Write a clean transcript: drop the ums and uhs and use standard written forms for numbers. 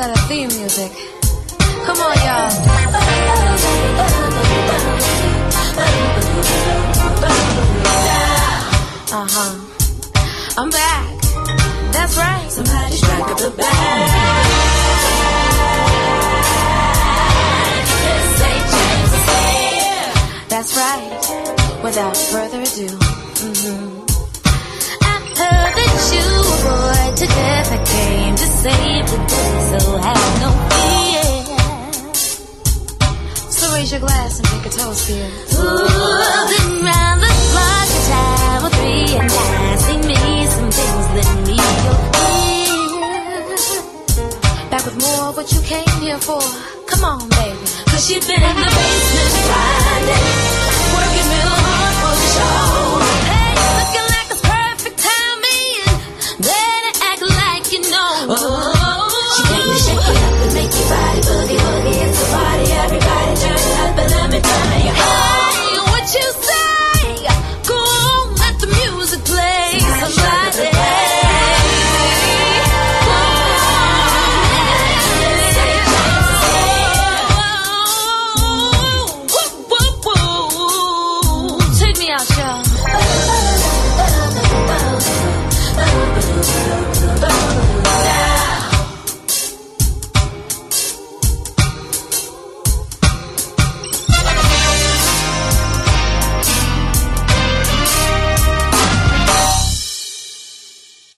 by the theme music. Come on, y'all. I'm back. That's right. Somebody strike up the band. This ain't James here. That's right. Without further ado. I heard that you were bored to death. I came to save the day, so have no fear. So raise your glass and take a toast, dear. Been round the clock, a time or three, and I sing me some things that need your ear. Back with more of what you came here for. Come on, baby. Cause you've been in the basement grinding, working real hard for the show. Hey, looking like it's perfect timing. Better act like you know. She came to shake it up and make your body boogie.